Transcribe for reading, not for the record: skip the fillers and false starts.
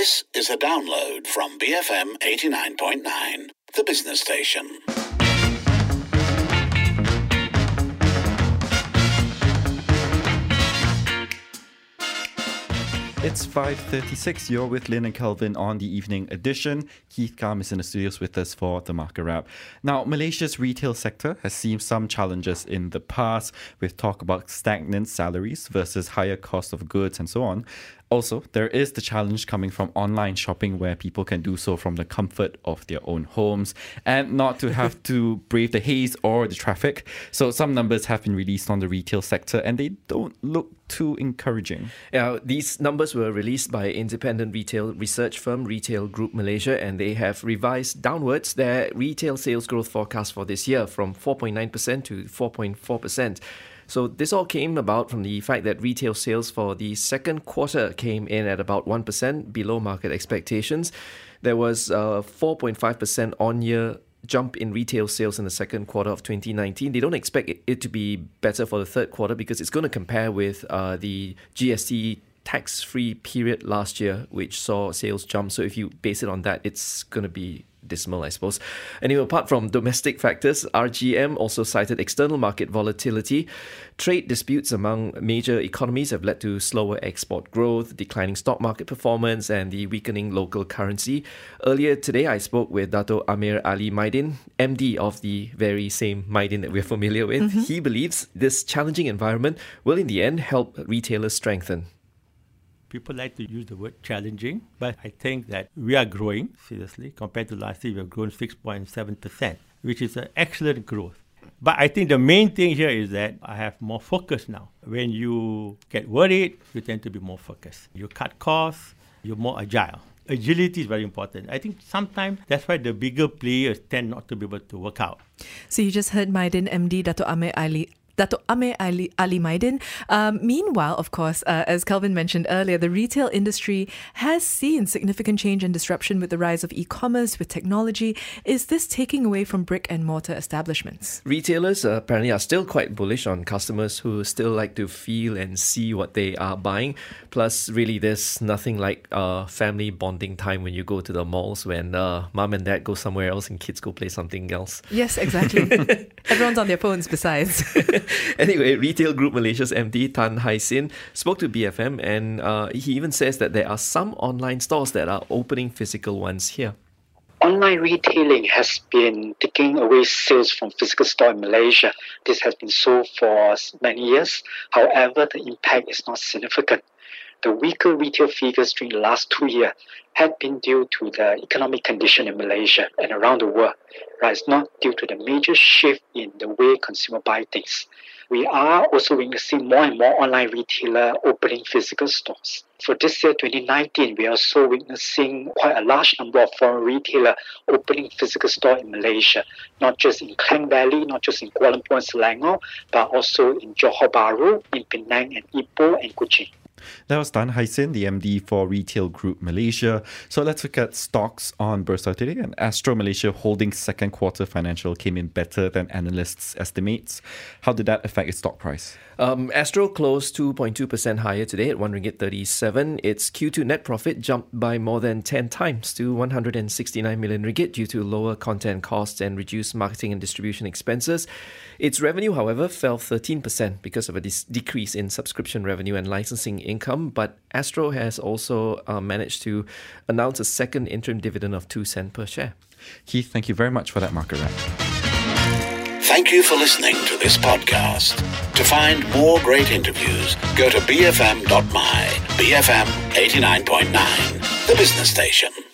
This is a download from BFM 89.9, the business station. It's 5:36. You're with Lynn and Kelvin on the evening edition. Keith Kam is in the studios with us for the Market Wrap. Now, Malaysia's retail sector has seen some challenges in the past with talk about stagnant salaries versus higher cost of goods and so on. Also, there is the challenge coming from online shopping where people can do so from the comfort of their own homes and not to have to brave the haze or the traffic. So some numbers have been released on the retail sector and they don't look too encouraging. Yeah, these numbers were released by independent retail research firm Retail Group Malaysia, and they have revised downwards their retail sales growth forecast for this year from 4.9% to 4.4%. So this all came about from the fact that retail sales for the second quarter came in at about 1% below market expectations. There was a 4.5% on-year jump in retail sales in the second quarter of 2019. They don't expect it to be better for the third quarter because it's going to compare with the GST tax-free period last year, which saw sales jump. So if you base it on that, it's going to be dismal, I suppose. Anyway, apart from domestic factors, RGM also cited external market volatility. Trade disputes among major economies have led to slower export growth, declining stock market performance, and the weakening local currency. Earlier today, I spoke with Dato' Amir Ali Maidin, MD of the very same Maidin that we're familiar with. Mm-hmm. He believes this challenging environment will in the end help retailers strengthen. People like to use the word challenging, but I think that we are growing, seriously. Compared to last year, we have grown 6.7%, which is an excellent growth. But I think the main thing here is that I have more focus now. When you get worried, you tend to be more focused. You cut costs, you're more agile. Agility is very important. I think sometimes that's why the bigger players tend not to be able to work out. So you just heard Maidin MD, Dato' Amir Ali Maidin. Meanwhile, of course, as Kelvin mentioned earlier, the retail industry has seen significant change and disruption with the rise of e-commerce, with technology. Is this taking away from brick and mortar establishments? Retailers apparently are still quite bullish on customers who still like to feel and see what they are buying. Plus, really, there's nothing like family bonding time when you go to the malls when mum and dad go somewhere else and kids go play something else. Yes, exactly. Everyone's on their phones besides. Anyway, Retail Group Malaysia's MD Tan Hai Sin spoke to BFM, and he even says that there are some online stores that are opening physical ones here. Online retailing has been taking away sales from physical store in Malaysia. This has been so for many years. However, the impact is not significant. The weaker retail figures during the last 2 years had been due to the economic condition in Malaysia and around the world. Right? It's not due to the major shift in the way consumers buy things. We are also witnessing more and more online retailers opening physical stores. For this year, 2019, we are also witnessing quite a large number of foreign retailers opening physical stores in Malaysia, not just in Klang Valley, not just in Kuala Lumpur and Selangor, but also in Johor Bahru, in Penang and Ipoh and Kuching. That was Tan Hai Sin, the MD for Retail Group Malaysia. So let's look at stocks on Bursa today. And Astro Malaysia Holdings' second quarter financial came in better than analysts' estimates. How did that affect its stock price? Astro closed 2.2% higher today at 1 ringgit 37. Its Q2 net profit jumped by more than 10 times to 169 million ringgit due to lower content costs and reduced marketing and distribution expenses. Its revenue, however, fell 13% because of a decrease in subscription revenue and licensing income. But Astro has also managed to announce a second interim dividend of 2 cents per share. Keith, thank you very much for that market wrap. Thank you for listening to this podcast. To find more great interviews, go to bfm.my, BFM 89.9, the business station.